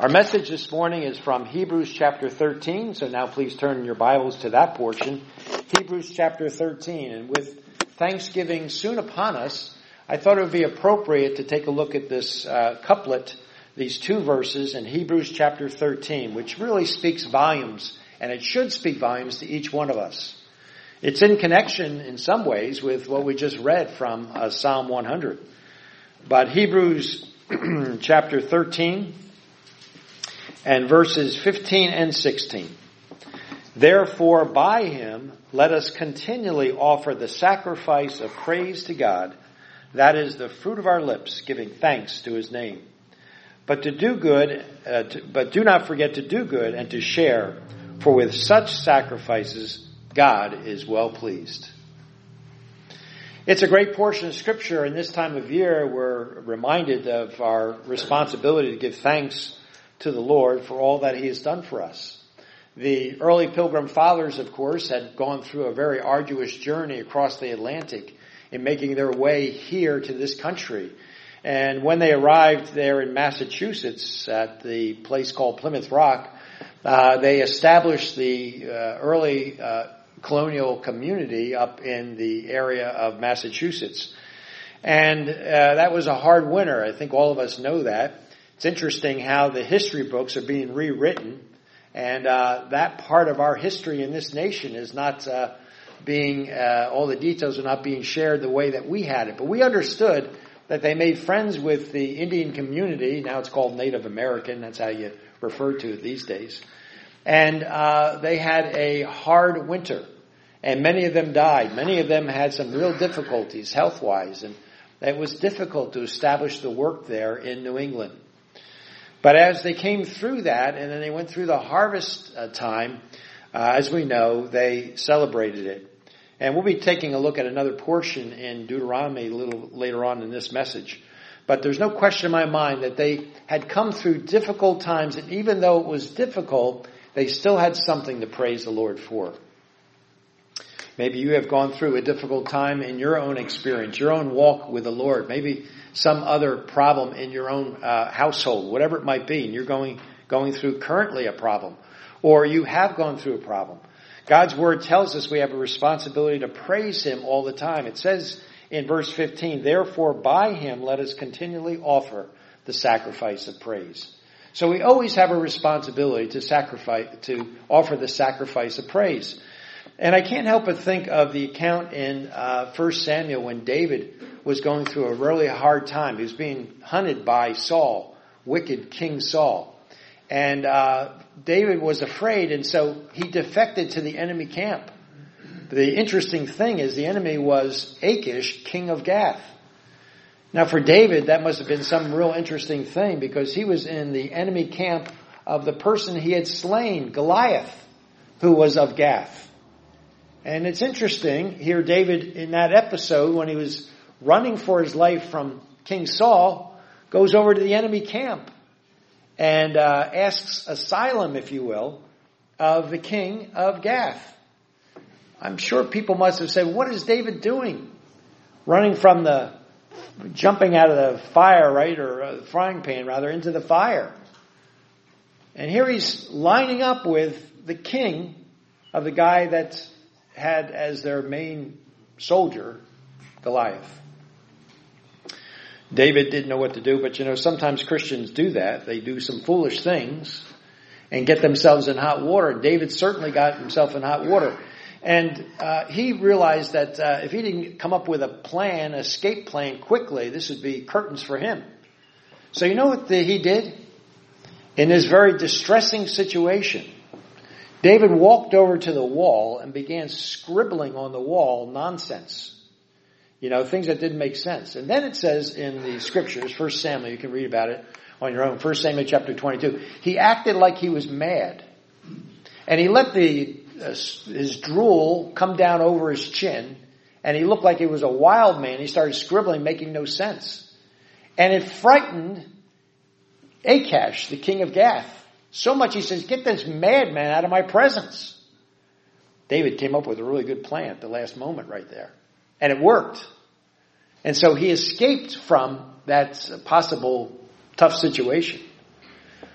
Our message this morning is from Hebrews chapter 13, so now please turn your Bibles to that portion. Hebrews chapter 13, and with Thanksgiving soon upon us, I thought it would be appropriate to take a look at this couplet, these two verses in Hebrews chapter 13, which really speaks volumes, and it should speak volumes to each one of us. It's in connection in some ways with what we just read from Psalm 100. But Hebrews chapter 13 and verses 15 and 16. Therefore, by him, let us continually offer the sacrifice of praise to God, that is the fruit of our lips, giving thanks to his name. But do not forget to do good and to share, for with such sacrifices, God is well pleased. It's a great portion of Scripture, and this time of year we're reminded of our responsibility to give thanks to the Lord for all that he has done for us. The early Pilgrim Fathers, of course, had gone through a very arduous journey across the Atlantic in making their way here to this country. And when they arrived there in Massachusetts at the place called Plymouth Rock, they established the early colonial community up in the area of Massachusetts. And that was a hard winter. I think all of us know that. It's interesting how the history books are being rewritten, and that part of our history in this nation is not all the details are not being shared the way that we had it. But we understood that they made friends with the Indian community. Now it's called Native American. That's how you refer to it these days. And they had a hard winter, and many of them died. Many of them had some real difficulties health-wise, and it was difficult to establish the work there in New England. But as they came through that, and then they went through the harvest time, as we know, they celebrated it. And we'll be taking a look at another portion in Deuteronomy a little later on in this message. But there's no question in my mind that they had come through difficult times, and even though it was difficult, they still had something to praise the Lord for. Maybe you have gone through a difficult time in your own experience, your own walk with the Lord. Maybe some other problem in your own household, whatever it might be, and you're going through currently a problem, or you have gone through a problem. God's word tells us we have a responsibility to praise him all the time. It says in verse 15, therefore by him let us continually offer the sacrifice of praise. So we always have a responsibility to offer the sacrifice of praise. And I can't help but think of the account in 1 Samuel when David was going through a really hard time. He was being hunted by Saul, wicked King Saul. And David was afraid, and so he defected to the enemy camp. The interesting thing is the enemy was Achish, king of Gath. Now for David, that must have been some real interesting thing, because he was in the enemy camp of the person he had slain, Goliath, who was of Gath. And it's interesting, here David, in that episode, when he was running for his life from King Saul, goes over to the enemy camp and asks asylum, if you will, of the king of Gath. I'm sure people must have said, what is David doing? Jumping out of the fire, right, or the frying pan, rather, into the fire. And here he's lining up with the king of the guy that had as their main soldier Goliath. David didn't know what to do, but sometimes Christians do that. They do some foolish things and get themselves in hot water. David certainly got himself in hot water. And he realized that if he didn't come up with an escape plan quickly, this would be curtains for him. So you know what he did? In this very distressing situation, David walked over to the wall and began scribbling on the wall nonsense. Things that didn't make sense. And then it says in the scriptures, 1 Samuel, you can read about it on your own, 1 Samuel chapter 22, he acted like he was mad. And he let his drool come down over his chin, and he looked like he was a wild man. He started scribbling, making no sense. And it frightened Achish, the king of Gath, so much he says, get this madman out of my presence. David came up with a really good plan at the last moment right there. And it worked. And so he escaped from that possible tough situation.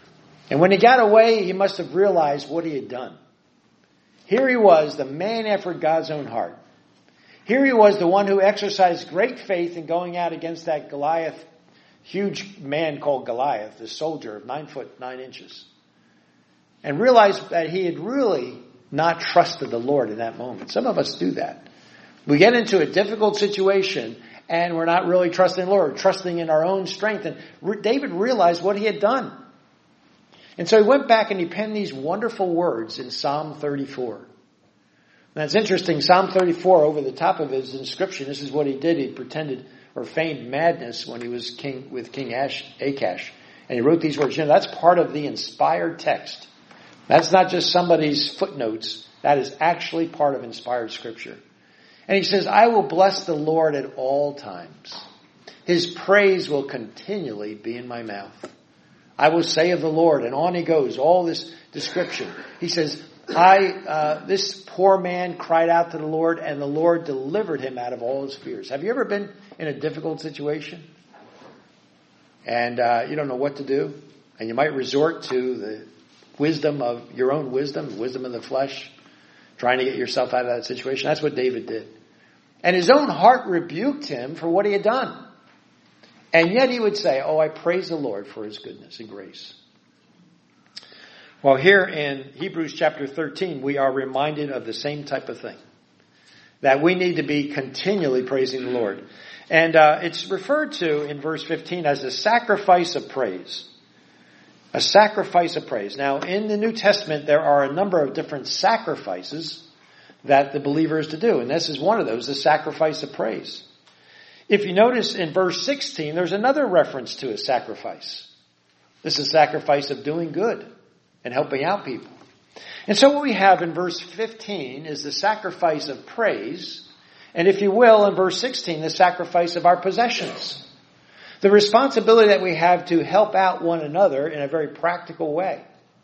And when he got away, he must have realized what he had done. Here he was, the man after God's own heart. Here he was, the one who exercised great faith in going out against that Goliath, huge man called Goliath, the soldier of 9 foot 9 inches. And realized that he had really not trusted the Lord in that moment. Some of us do that. We get into a difficult situation and we're not really trusting the Lord, trusting in our own strength. And David realized what he had done. And so he went back and he penned these wonderful words in Psalm 34. Now it's interesting, Psalm 34, over the top of his inscription, this is what he did. He pretended or feigned madness when he was king with King Achash. And he wrote these words. That's part of the inspired text. That's not just somebody's footnotes. That is actually part of inspired scripture. And he says, I will bless the Lord at all times. His praise will continually be in my mouth. I will say of the Lord, and on he goes, all this description. He says, this poor man cried out to the Lord, and the Lord delivered him out of all his fears. Have you ever been in a difficult situation? And you don't know what to do? And you might resort to the wisdom of your own wisdom, the wisdom of the flesh, trying to get yourself out of that situation. That's what David did. And his own heart rebuked him for what he had done. And yet he would say, I praise the Lord for his goodness and grace. Well, here in Hebrews chapter 13, we are reminded of the same type of thing. That we need to be continually praising the Lord. And it's referred to in verse 15 as a sacrifice of praise. A sacrifice of praise. Now, in the New Testament, there are a number of different sacrifices that the believer is to do. And this is one of those, the sacrifice of praise. If you notice in verse 16, there's another reference to a sacrifice. This is a sacrifice of doing good and helping out people. And so what we have in verse 15 is the sacrifice of praise. And if you will, in verse 16, the sacrifice of our possessions. The responsibility that we have to help out one another in a very practical way.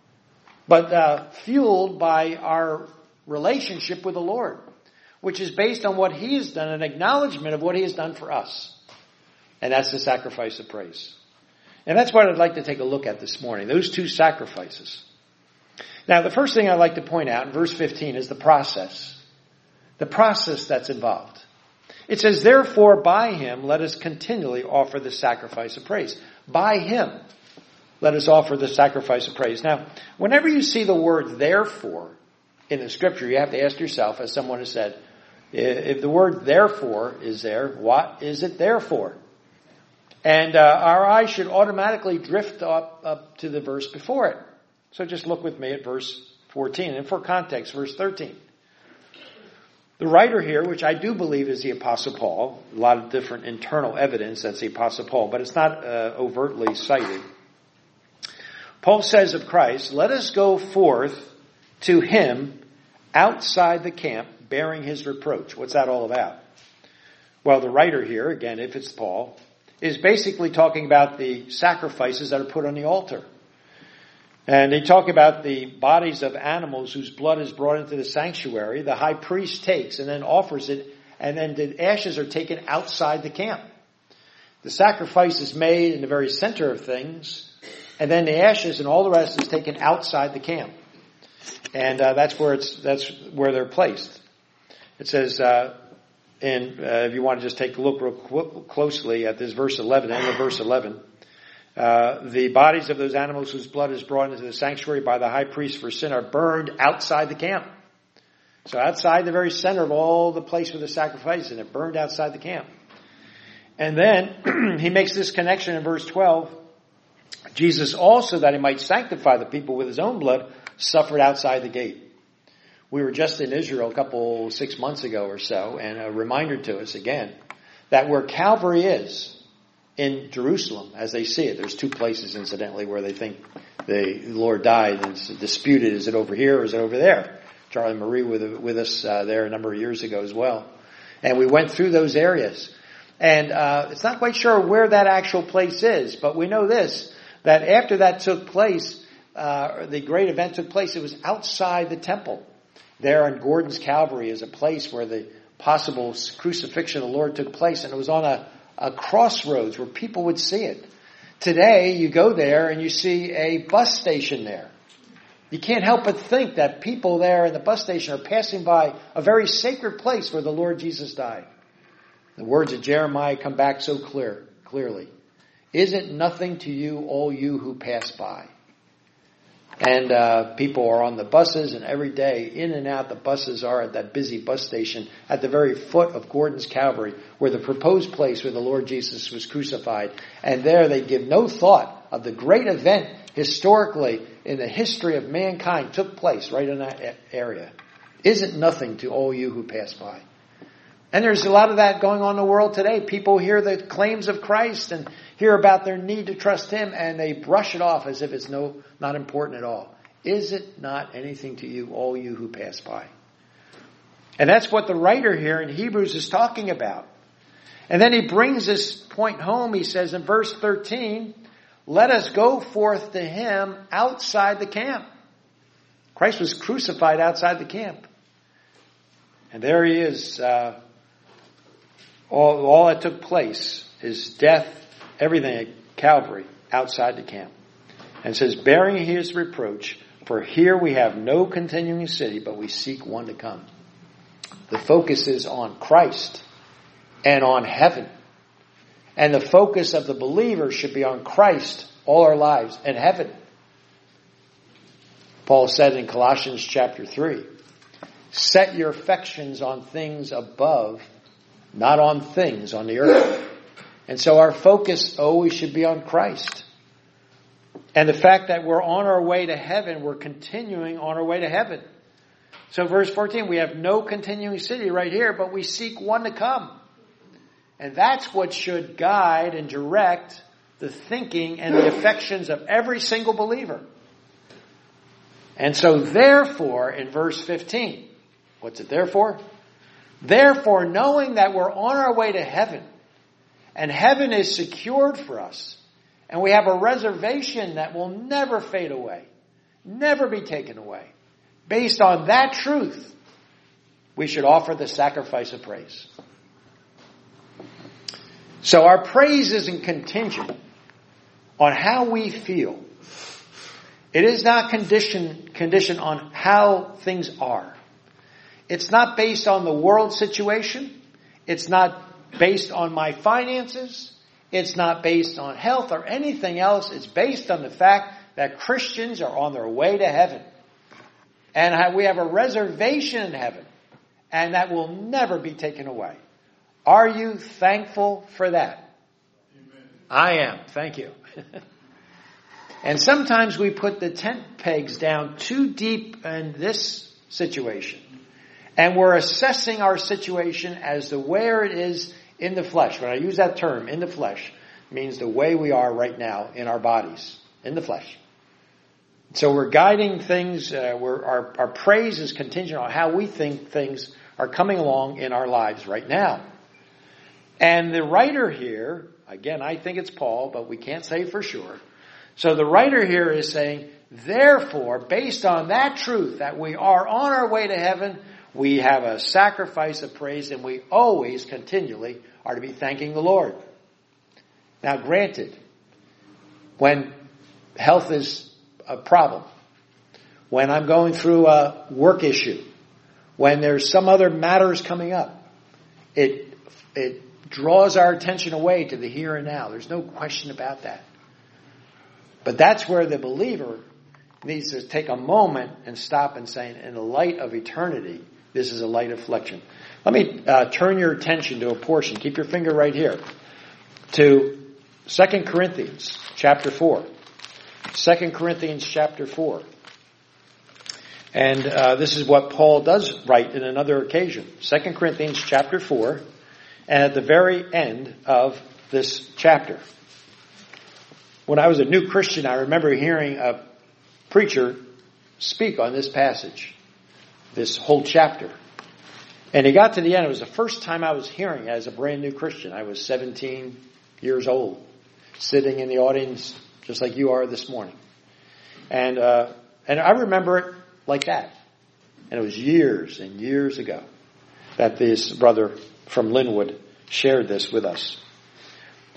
But fueled by our relationship with the Lord, which is based on what he has done, an acknowledgement of what he has done for us. And that's the sacrifice of praise. And that's what I'd like to take a look at this morning, those two sacrifices. Now, the first thing I'd like to point out in verse 15 is the process that's involved. It says, therefore, by him, let us continually offer the sacrifice of praise. By him, let us offer the sacrifice of praise. Now, whenever you see the word therefore in the scripture, you have to ask yourself, as someone has said, if the word therefore is there, what is it there for? And our eyes should automatically drift up to the verse before it. So just look with me at verse 14. And for context, verse 13. The writer here, which I do believe is the Apostle Paul, a lot of different internal evidence that's the Apostle Paul, but it's not overtly cited. Paul says of Christ, let us go forth to him outside the camp, bearing his reproach. What's that all about? Well, the writer here, again, if it's Paul, is basically talking about the sacrifices that are put on the altar. And they talk about the bodies of animals whose blood is brought into the sanctuary. The high priest takes and then offers it, and then the ashes are taken outside the camp. The sacrifice is made in the very center of things, and then the ashes and all the rest is taken outside the camp. And that's where they're placed. It says, if you want to just take a look real closely at this verse 11, end of verse 11. The bodies of those animals whose blood is brought into the sanctuary by the high priest for sin are burned outside the camp. So outside the very center of all the place for the sacrifice, and it burned outside the camp. And then he makes this connection in verse 12. Jesus also, that he might sanctify the people with his own blood, suffered outside the gate. We were just in Israel 6 months ago or so, and a reminder to us again that where Calvary is in Jerusalem, as they see it, there's two places incidentally where they think the Lord died, and it's disputed, is it over here or is it over there? Charlie Marie with us there a number of years ago as well. And we went through those areas. And it's not quite sure where that actual place is, but we know this, that after that took place, the great event took place, it was outside the temple. There on Gordon's Calvary is a place where the possible crucifixion of the Lord took place, and it was on a crossroads where people would see it. Today, you go there and you see a bus station there. You can't help but think that people there in the bus station are passing by a very sacred place where the Lord Jesus died. The words of Jeremiah come back so clearly. Is it nothing to you, all you who pass by? And people are on the buses, and every day, in and out, the buses are at that busy bus station at the very foot of Gordon's Calvary, where the proposed place where the Lord Jesus was crucified. And there they give no thought of the great event historically in the history of mankind took place right in that area. Is it nothing to all you who pass by? And there's a lot of that going on in the world today. People hear the claims of Christ and hear about their need to trust Him, and they brush it off as if it's not important at all. Is it not anything to you, all you who pass by? And that's what the writer here in Hebrews is talking about. And then he brings this point home. He says in verse 13, let us go forth to Him outside the camp. Christ was crucified outside the camp. And there He is, all that took place, His death, everything at Calvary, outside the camp. And says, bearing His reproach, for here we have no continuing city, but we seek one to come. The focus is on Christ and on heaven. And the focus of the believer should be on Christ all our lives and heaven. Paul said in Colossians chapter 3, set your affections on things above, not on things on the earth. And so our focus always should be on Christ. And the fact that we're on our way to heaven, we're continuing on our way to heaven. So verse 14, we have no continuing city right here, but we seek one to come. And that's what should guide and direct the thinking and the affections of every single believer. And so therefore, in verse 15, what's it therefore? Therefore, knowing that we're on our way to heaven, and heaven is secured for us, and we have a reservation that will never fade away, never be taken away. Based on that truth, we should offer the sacrifice of praise. So our praise isn't contingent on how we feel. It is not conditioned on how things are. It's not based on the world situation. It's not based on my finances. It's not based on health or anything else. It's based on the fact that Christians are on their way to heaven. And we have a reservation in heaven. And that will never be taken away. Are you thankful for that? Amen. I am. Thank you. And sometimes we put the tent pegs down too deep in this situation. And we're assessing our situation as the where it is in the flesh. When I use that term, in the flesh, it means the way we are right now in our bodies, in the flesh. So we're guiding things, our praise is contingent on how we think things are coming along in our lives right now. And the writer here, again, I think it's Paul, but we can't say for sure. So the writer here is saying, therefore, based on that truth that we are on our way to heaven, we have a sacrifice of praise, and we always, continually, are to be thanking the Lord. Now, granted, when health is a problem, when I'm going through a work issue, when there's some other matters coming up, it draws our attention away to the here and now. There's no question about that. But that's where the believer needs to take a moment and stop and say, in the light of eternity, this is a light affliction. Let me turn your attention to a portion. Keep your finger right here. To 2 Corinthians chapter 4. 2 Corinthians chapter 4. And this is what Paul does write in another occasion. 2 Corinthians chapter 4. And at the very end of this chapter. When I was a new Christian, I remember hearing a preacher speak on this passage. This whole chapter. And he got to the end. It was the first time I was hearing it as a brand new Christian. I was 17 years old. Sitting in the audience just like you are this morning. And I remember it like that. And it was years and years ago that this brother from Linwood shared this with us.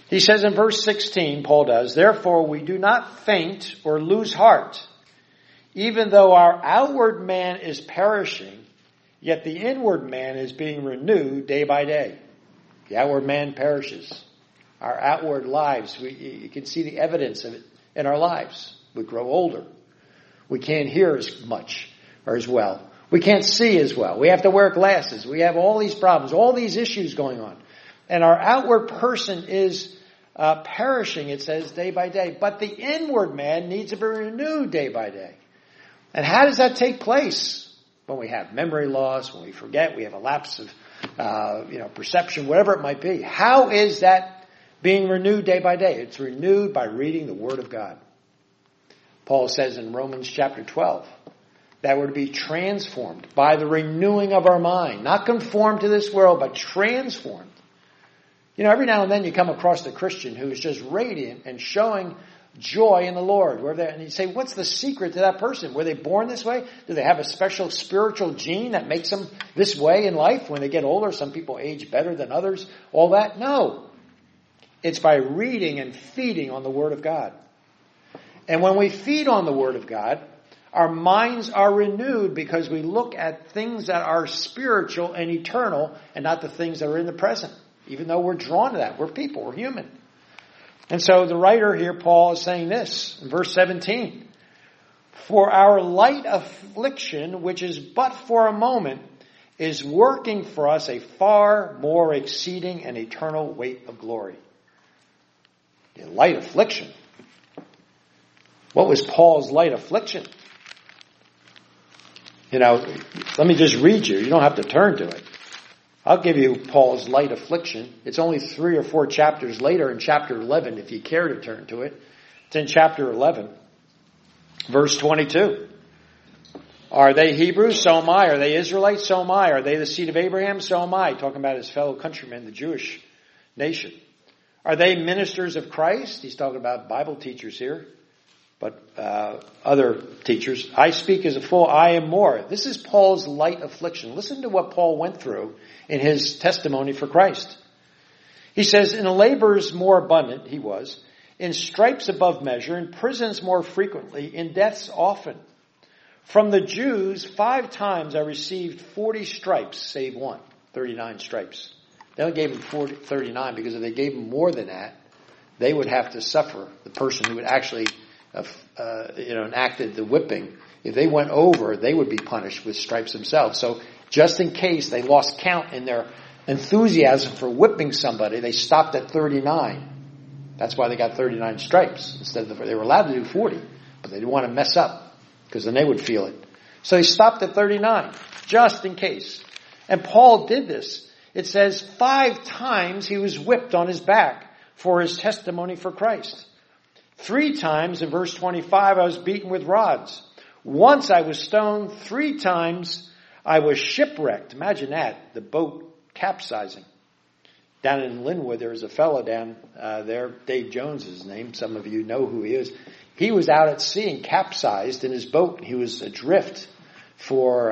He says in verse 16, Paul does, "Therefore we do not faint or lose heart. Even though our outward man is perishing, yet the inward man is being renewed day by day." The outward man perishes. Our outward lives, you can see the evidence of it in our lives. We grow older. We can't hear as much or as well. We can't see as well. We have to wear glasses. We have all these problems, all these issues going on. And our outward person is perishing, it says, day by day. But the inward man needs to be renewed day by day. And how does that take place? When we have memory loss, when we forget, we have a lapse of perception, whatever it might be. How is that being renewed day by day? It's renewed by reading the Word of God. Paul says in Romans chapter 12 that we're to be transformed by the renewing of our mind. Not conformed to this world, but transformed. Every now and then you come across a Christian who is just radiant and showing joy in the Lord. And you say, what's the secret to that person? Were they born this way? Do they have a special spiritual gene that makes them this way in life when they get older? Some people age better than others. All that? No. It's by reading and feeding on the Word of God. And when we feed on the Word of God, our minds are renewed because we look at things that are spiritual and eternal and not the things that are in the present. Even though we're drawn to that. We're people. We're human. And so the writer here, Paul, is saying this in verse 17. "For our light affliction, which is but for a moment, is working for us a far more exceeding and eternal weight of glory." The light affliction. What was Paul's light affliction? Let me just read you. You don't have to turn to it. I'll give you Paul's light affliction. It's only 3 or 4 chapters later in chapter 11, if you care to turn to it. It's in chapter 11, verse 22. "Are they Hebrews? So am I. Are they Israelites? So am I. Are they the seed of Abraham? So am I." Talking about his fellow countrymen, the Jewish nation. "Are they ministers of Christ?" He's talking about Bible teachers here, but other teachers. "I speak as a fool. I am more." This is Paul's light affliction. Listen to what Paul went through in his testimony for Christ. He says, "In labors more abundant he was, in stripes above measure, in prisons more frequently, in deaths often. From the Jews 5 times I received 40 stripes, save one." 39 stripes. They only gave him 39 because if they gave him more than that, they would have to suffer. The person who would actually enacted the whipping, if they went over, they would be punished with stripes themselves. So just in case they lost count in their enthusiasm for whipping somebody, they stopped at 39. That's why they got 39 stripes. Instead of they were allowed to do 40, but they didn't want to mess up because then they would feel it. So they stopped at 39, just in case. And Paul did this. It says 5 times he was whipped on his back for his testimony for Christ. 3 times in verse 25 I was beaten with rods. Once I was stoned. 3 times I was shipwrecked. Imagine that, the boat capsizing. Down in Linwood, there was a fellow down there, Dave Jones is his name. Some of you know who he is. He was out at sea and capsized in his boat. He was adrift for,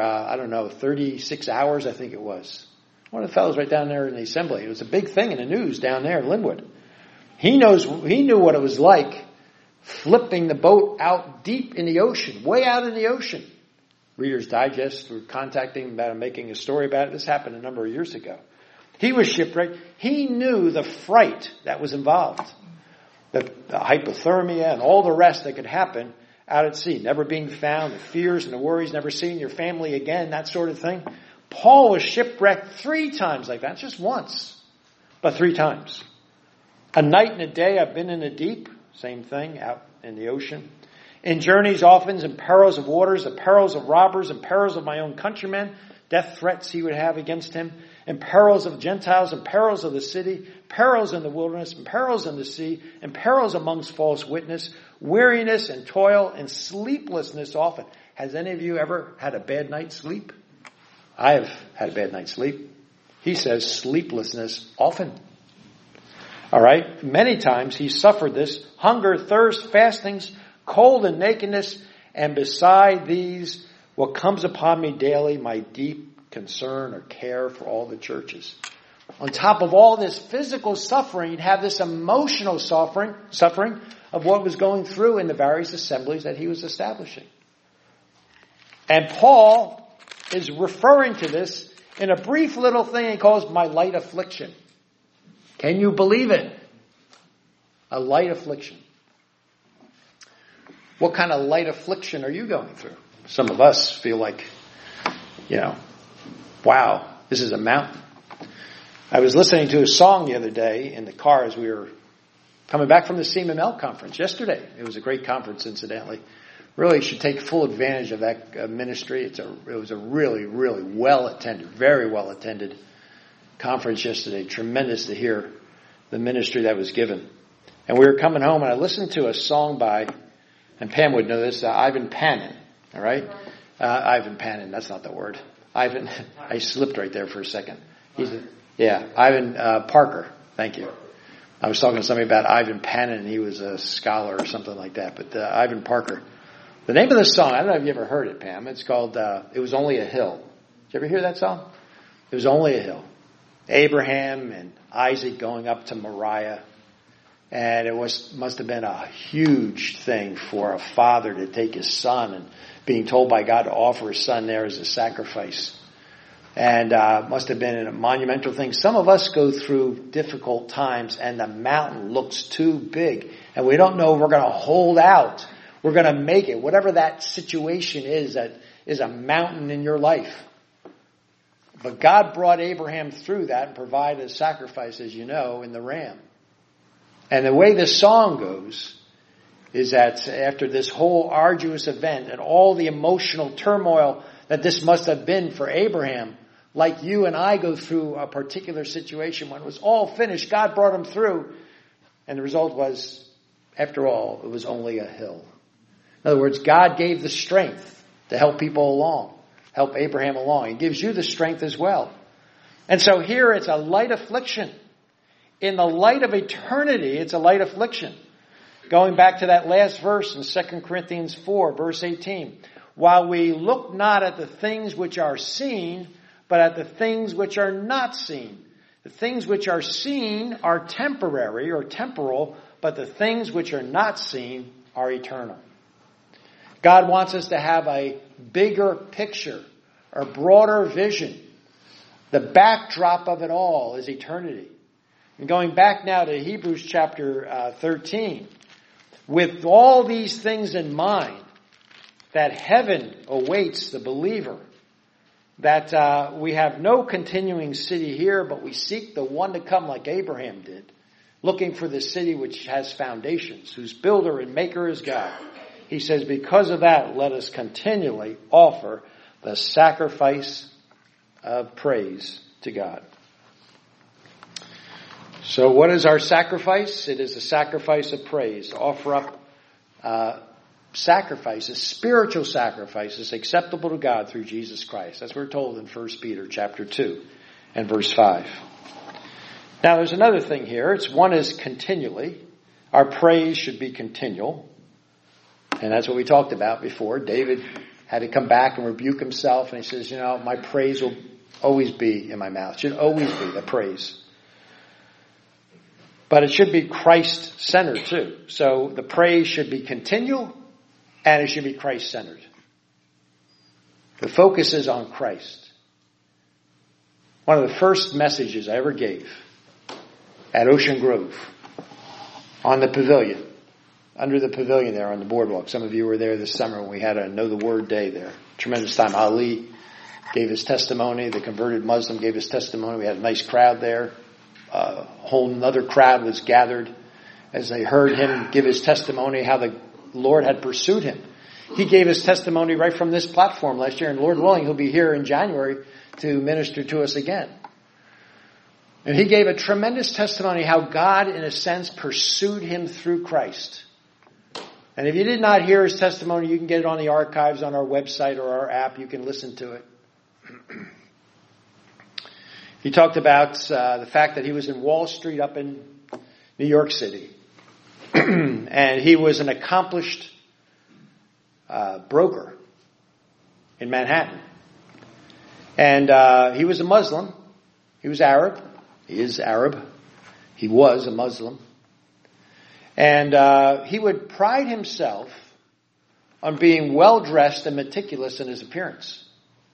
36 hours, I think it was. One of the fellows right down there in the assembly. It was a big thing in the news down there in Linwood. He knew what it was like flipping the boat out deep in the ocean, way out in the ocean. Reader's Digest were contacting him about making a story about it. This happened a number of years ago. He was shipwrecked. He knew the fright that was involved. The hypothermia and all the rest that could happen out at sea. Never being found, the fears and the worries, never seeing your family again, that sort of thing. Paul was shipwrecked 3 times like that. Just once, but 3 times. A night and a day I've been in the deep. Same thing, out in the ocean. In journeys often, in perils of waters, the perils of robbers, and perils of my own countrymen, death threats he would have against him, and perils of Gentiles, and perils of the city, perils in the wilderness, and perils in the sea, and perils amongst false witness, weariness and toil, and sleeplessness often. Has any of you ever had a bad night's sleep? I have had a bad night's sleep. He says sleeplessness often. All right? Many times he suffered this. Hunger, thirst, fastings, cold and nakedness, and beside these, what comes upon me daily, my deep concern or care for all the churches. On top of all this physical suffering, you'd have this emotional suffering of what was going through in the various assemblies that he was establishing. And Paul is referring to this in a brief little thing he calls my light affliction. Can you believe it? A light affliction. What kind of light affliction are you going through? Some of us feel like, wow, this is a mountain. I was listening to a song the other day in the car as we were coming back from the CMML conference yesterday. It was a great conference, incidentally. Really should take full advantage of that ministry. It was a really, really well-attended, very well-attended conference yesterday. Tremendous to hear the ministry that was given. And we were coming home and I listened to a song by, and Pam would know this, Ivan Panin. All right? Ivan Panin, that's not the word. Ivan, I slipped right there for a second. Ivan Parker. Thank you. I was talking to somebody about Ivan Panin, and he was a scholar or something like that. But Ivan Parker. The name of the song, I don't know if you ever heard it, Pam. It's called It Was Only a Hill. Did you ever hear that song? It was only a hill. Abraham and Isaac going up to Moriah. And it must have been a huge thing for a father to take his son and being told by God to offer his son there as a sacrifice. And must have been a monumental thing. Some of us go through difficult times and the mountain looks too big. And we don't know if we're going to hold out. We're going to make it. Whatever that situation is that is a mountain in your life. But God brought Abraham through that and provided a sacrifice, as you know, in the ram. And the way this song goes is that after this whole arduous event and all the emotional turmoil that this must have been for Abraham, like you and I go through a particular situation, when it was all finished, God brought him through. And the result was, after all, it was only a hill. In other words, God gave the strength to help people along, help Abraham along. He gives you the strength as well. And so here it's a light affliction. In the light of eternity, it's a light affliction. Going back to that last verse in 2 Corinthians 4, verse 18. While we look not at the things which are seen, but at the things which are not seen. The things which are seen are temporary or temporal, but the things which are not seen are eternal. God wants us to have a bigger picture, a broader vision. The backdrop of it all is eternity. And going back now to Hebrews chapter 13, with all these things in mind, that heaven awaits the believer, that we have no continuing city here, but we seek the one to come like Abraham did, looking for the city which has foundations, whose builder and maker is God. He says, because of that, let us continually offer the sacrifice of praise to God. So what is our sacrifice? It is a sacrifice of praise. To offer up sacrifices, spiritual sacrifices, acceptable to God through Jesus Christ. That's what we're told in 1 Peter chapter 2 and verse 5. Now there's another thing here. One is continually. Our praise should be continual. And that's what we talked about before. David had to come back and rebuke himself. And he says, my praise will always be in my mouth. It should always be the praise. But it should be Christ-centered too. So the praise should be continual and it should be Christ-centered. The focus is on Christ. One of the first messages I ever gave at Ocean Grove on the pavilion, under the pavilion there on the boardwalk. Some of you were there this summer when we had a Know the Word Day there. Tremendous time. Ali gave his testimony. The converted Muslim gave his testimony. We had a nice crowd there. A whole other crowd was gathered as they heard him give his testimony, how the Lord had pursued him. He gave his testimony right from this platform last year, and Lord willing, he'll be here in January to minister to us again. And he gave a tremendous testimony how God, in a sense, pursued him through Christ. And if you did not hear his testimony, you can get it on the archives on our website or our app. You can listen to it. He talked about the fact that he was in Wall Street up in New York City. And he was an accomplished broker in Manhattan. And he was a Muslim. He was Arab. He is Arab. He was a Muslim. And he would pride himself on being well-dressed and meticulous in his appearance.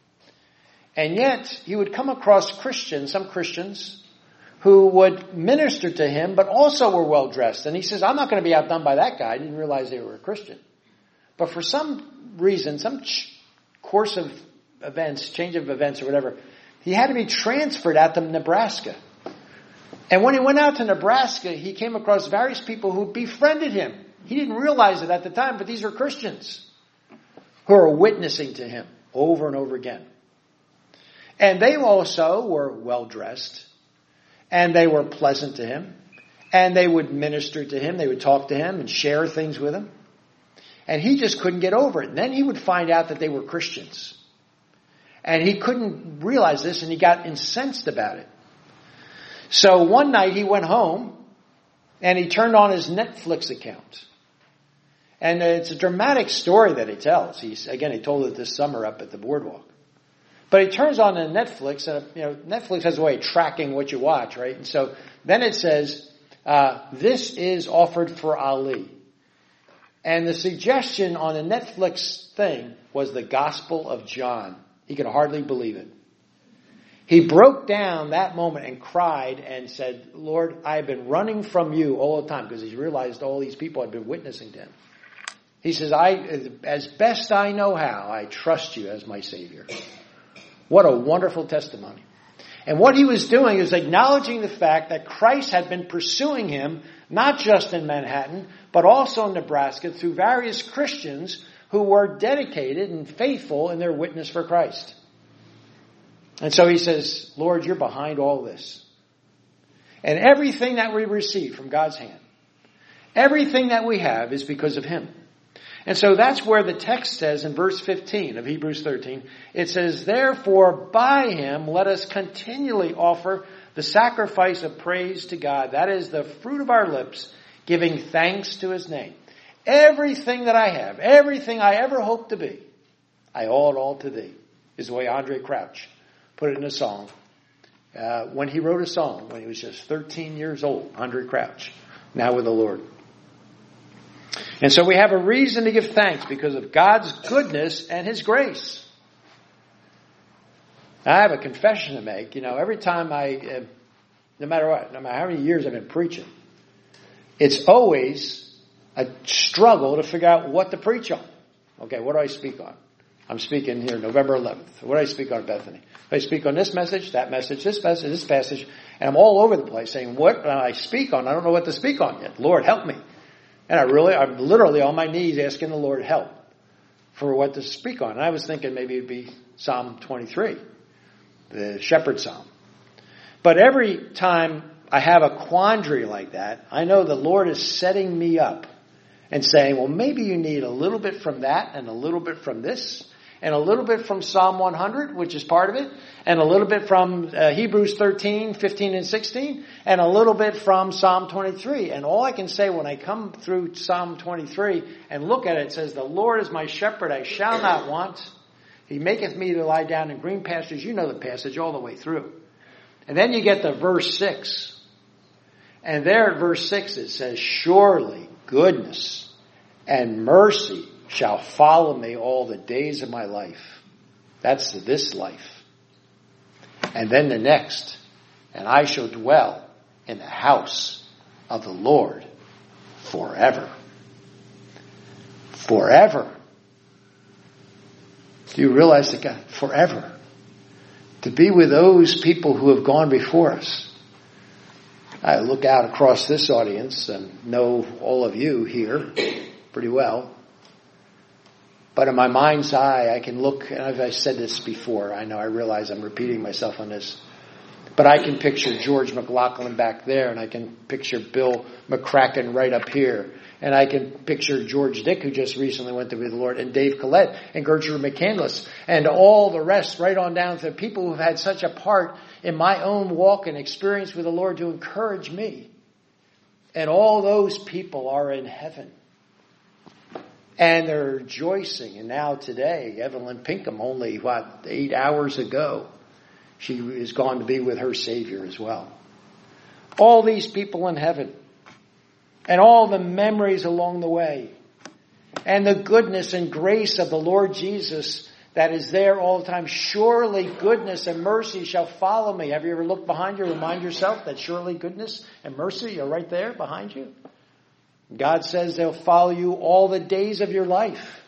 And yet, he would come across Christians, some Christians, who would minister to him, but also were well-dressed. And he says, I'm not going to be outdone by that guy. I didn't realize they were a Christian. But for some reason, some course of events, change of events or whatever, he had to be transferred out to Nebraska. And when he went out to Nebraska, he came across various people who befriended him. He didn't realize it at the time, but these are Christians who are witnessing to him over and over again. And they also were well-dressed, and they were pleasant to him, and they would minister to him, they would talk to him and share things with him. And he just couldn't get over it. And then he would find out that they were Christians. And he couldn't realize this, and he got incensed about it. So one night he went home, and he turned on his Netflix account. And it's a dramatic story that he tells. He told it this summer up at the boardwalk. But he turns on the Netflix, and Netflix has a way of tracking what you watch, right? And so then it says, this is offered for Ali. And the suggestion on the Netflix thing was the Gospel of John. He could hardly believe it. He broke down that moment and cried and said, Lord, I've been running from you all the time, because he realized all these people had been witnessing to him. He says, as best I know how, I trust you as my Savior. What a wonderful testimony. And what he was doing is acknowledging the fact that Christ had been pursuing him, not just in Manhattan, but also in Nebraska, through various Christians who were dedicated and faithful in their witness for Christ. And so he says, Lord, you're behind all this. And everything that we receive from God's hand, everything that we have is because of him. And so that's where the text says in verse 15 of Hebrews 13, it says, therefore by him let us continually offer the sacrifice of praise to God. That is the fruit of our lips, giving thanks to his name. Everything that I have, everything I ever hope to be, I owe it all to thee, is the way Andre Crouch put it in a song. When he wrote a song, when he was just 13 years old, Andre Crouch, now with the Lord. And so we have a reason to give thanks because of God's goodness and his grace. I have a confession to make. Every time no matter what, no matter how many years I've been preaching, it's always a struggle to figure out what to preach on. Okay, what do I speak on? I'm speaking here November 11th. What do I speak on, Bethany? I speak on this message, that message, this message, this passage, and I'm all over the place saying, what I speak on? I don't know what to speak on yet. Lord, help me. And I'm literally on my knees asking the Lord help for what to speak on. And I was thinking maybe it'd be Psalm 23, the shepherd psalm. But every time I have a quandary like that, I know the Lord is setting me up and saying, well, maybe you need a little bit from that and a little bit from this and a little bit from Psalm 100, which is part of it, and a little bit from Hebrews 13, 15, and 16, and a little bit from Psalm 23. And all I can say when I come through Psalm 23 and look at it, it says, the Lord is my shepherd, I shall not want. He maketh me to lie down in green pastures. You know the passage all the way through. And then you get to verse 6. And there at verse 6 it says, surely goodness and mercy shall follow me all the days of my life. That's this life. And then the next. And I shall dwell in the house of the Lord forever. Forever. Do you realize that God, forever? To be with those people who have gone before us. I look out across this audience and know all of you here pretty well. But in my mind's eye, I can look, and I've said this before, I realize I'm repeating myself on this, but I can picture George McLaughlin back there, and I can picture Bill McCracken right up here, and I can picture George Dick, who just recently went to be with the Lord, and Dave Collette, and Gertrude McCandless, and all the rest, right on down to the people who've had such a part in my own walk and experience with the Lord to encourage me. And all those people are in heaven. And they're rejoicing. And now today, Evelyn Pinkham, only, 8 hours ago, she is gone to be with her Savior as well. All these people in heaven. And all the memories along the way. And the goodness and grace of the Lord Jesus that is there all the time. Surely goodness and mercy shall follow me. Have you ever looked behind you and remind yourself that surely goodness and mercy are right there behind you? God says they'll follow you all the days of your life.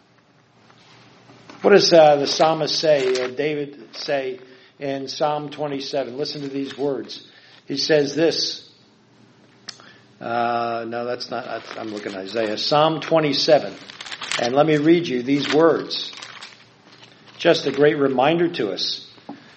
What does the psalmist say, or David say in Psalm 27? Listen to these words. He says this. No, that's not. I'm looking at Isaiah. Psalm 27. And let me read you these words. Just a great reminder to us.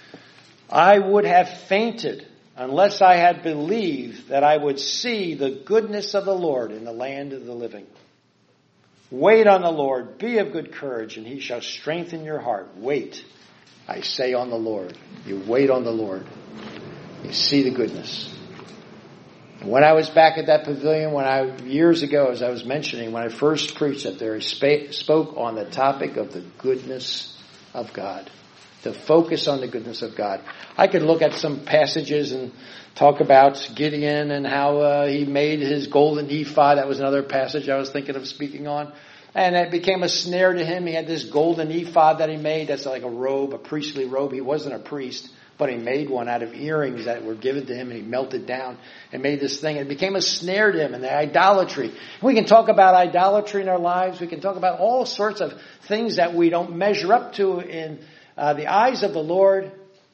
I would have fainted unless I had believed that I would see the goodness of the Lord in the land of the living. Wait on the Lord, be of good courage, and he shall strengthen your heart. Wait, I say, on the Lord. You wait on the Lord. You see the goodness. When I was back at that pavilion, years ago, as I was mentioning, when I first preached up there, I spoke on the topic of the goodness of God. The focus on the goodness of God. I could look at some passages and talk about Gideon and how he made his golden ephod. That was another passage I was thinking of speaking on. And it became a snare to him. He had this golden ephod that he made. That's like a robe, a priestly robe. He wasn't a priest, but he made one out of earrings that were given to him, and he melted down and made this thing. It became a snare to him, and the idolatry. We can talk about idolatry in our lives. We can talk about all sorts of things that we don't measure up to in the eyes of the Lord.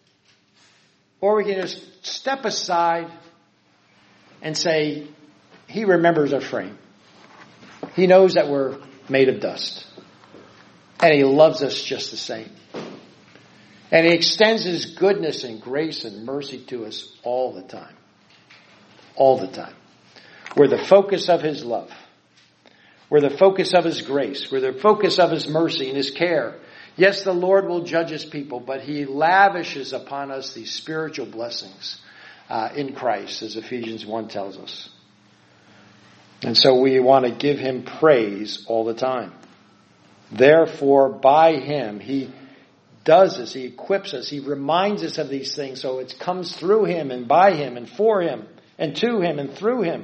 Or we can just step aside and say, he remembers our frame. He knows that we're made of dust. And he loves us just the same. And he extends his goodness and grace and mercy to us all the time. All the time. We're the focus of his love. We're the focus of his grace. We're the focus of his mercy and his care. Yes, the Lord will judge his people, but he lavishes upon us these spiritual blessings in Christ, as Ephesians 1 tells us. And so we want to give him praise all the time. Therefore, by him, he does this. He equips us. He reminds us of these things. So it comes through him and by him and for him and to him and through him.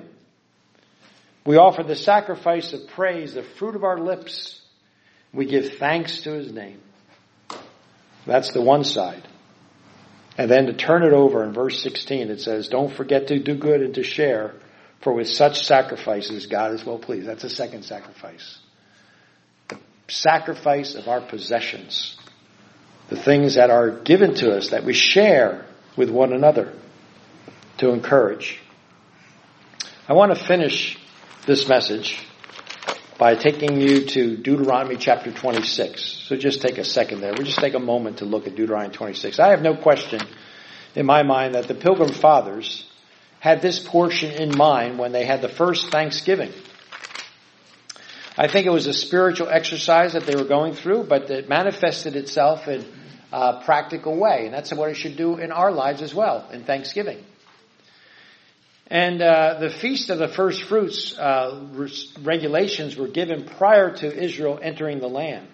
We offer the sacrifice of praise, the fruit of our lips. We give thanks to his name. That's the one side. And then to turn it over in verse 16, it says, don't forget to do good and to share, for with such sacrifices God is well pleased. That's the second sacrifice. The sacrifice of our possessions. The things that are given to us that we share with one another to encourage. I want to finish this message by taking you to Deuteronomy chapter 26. So just take a second there. We'll just take a moment to look at Deuteronomy 26. I have no question in my mind that the Pilgrim Fathers had this portion in mind when they had the first Thanksgiving. I think it was a spiritual exercise that they were going through, but it manifested itself in a practical way. And that's what it should do in our lives as well, in Thanksgiving. And the Feast of the First Fruits regulations were given prior to Israel entering the land.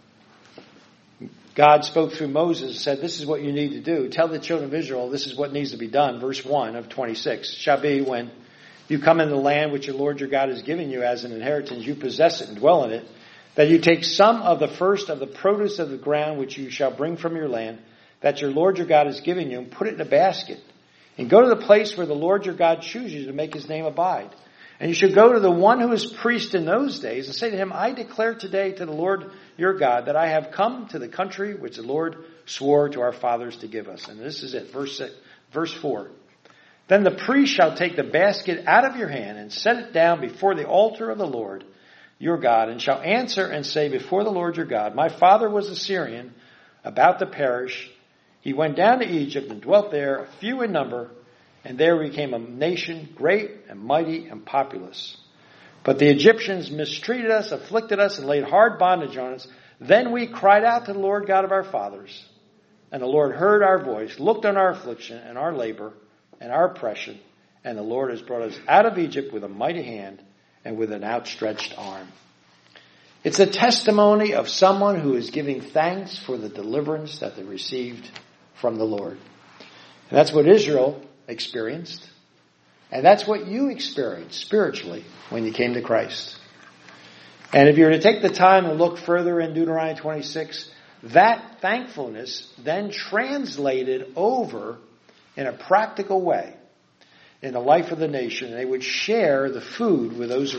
God spoke through Moses and said, this is what you need to do. Tell the children of Israel this is what needs to be done. Verse 1 of 26. Shall be when you come into the land which your Lord your God has given you as an inheritance, you possess it and dwell in it, that you take some of the first of the produce of the ground which you shall bring from your land, that your Lord your God has given you, and put it in a basket. And go to the place where the Lord your God chooses you to make his name abide. And you should go to the one who is priest in those days and say to him, I declare today to the Lord your God that I have come to the country which the Lord swore to our fathers to give us. And this is it, verse 4. Then the priest shall take the basket out of your hand and set it down before the altar of the Lord your God, and shall answer and say before the Lord your God, my father was a Syrian, about to perish. He went down to Egypt and dwelt there, few in number, and there became a nation great and mighty and populous. But the Egyptians mistreated us, afflicted us, and laid hard bondage on us. Then we cried out to the Lord God of our fathers, and the Lord heard our voice, looked on our affliction and our labor and our oppression, and the Lord has brought us out of Egypt with a mighty hand and with an outstretched arm. It's a testimony of someone who is giving thanks for the deliverance that they received from the Lord. And that's what Israel experienced. And that's what you experienced spiritually when you came to Christ. And if you were to take the time and look further in Deuteronomy 26, that thankfulness then translated over in a practical way in the life of the nation. They would share the food with those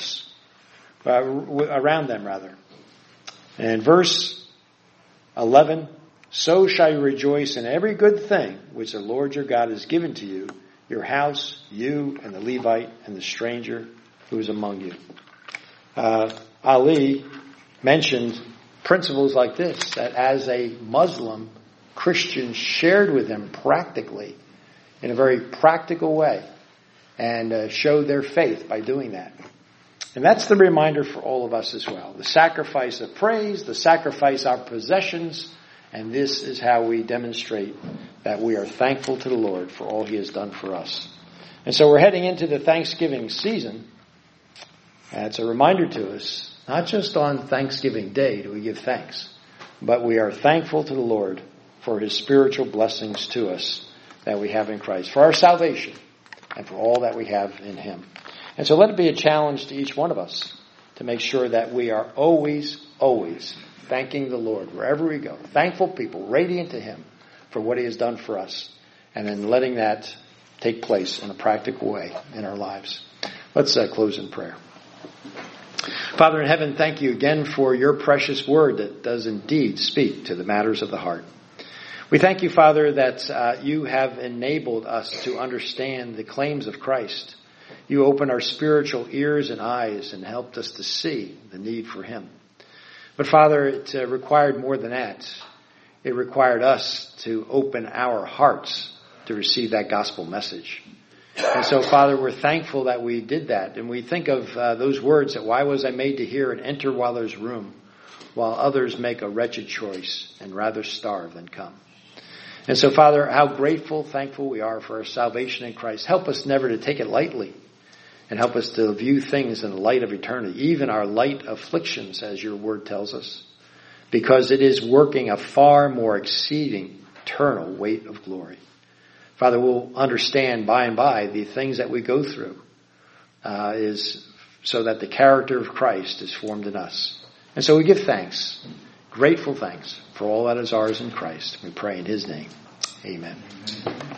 around them. And verse 11, so shall you rejoice in every good thing which the Lord your God has given to you, your house, you and the Levite and the stranger who is among you. Ali mentioned principles like this, that as a Muslim, Christians shared with him practically, in a very practical way, and showed their faith by doing that. And that's the reminder for all of us as well. The sacrifice of praise, the sacrifice of possessions, and this is how we demonstrate that we are thankful to the Lord for all He has done for us. And so we're heading into the Thanksgiving season. And it's a reminder to us, not just on Thanksgiving Day do we give thanks, but we are thankful to the Lord for His spiritual blessings to us that we have in Christ, for our salvation, and for all that we have in Him. And so let it be a challenge to each one of us to make sure that we are always thanking the Lord wherever we go. Thankful people, radiant to Him for what He has done for us, and then letting that take place in a practical way in our lives. Let's close in prayer. Father in heaven, thank you again for your precious word that does indeed speak to the matters of the heart. We thank you, Father, that you have enabled us to understand the claims of Christ. You opened our spiritual ears and eyes and helped us to see the need for Him. But Father, it required more than that. It required us to open our hearts to receive that gospel message. And so, Father, we're thankful that we did that. And we think of those words that, why was I made to hear and enter while there's room, while others make a wretched choice and rather starve than come. And so, Father, how grateful, thankful we are for our salvation in Christ. Help us never to take it lightly, and help us to view things in the light of eternity, even our light afflictions, as your word tells us, because it is working a far more exceeding eternal weight of glory. Father, we'll understand by and by the things that we go through is so that the character of Christ is formed in us. And so we give thanks, grateful thanks, for all that is ours in Christ. We pray in His name. Amen.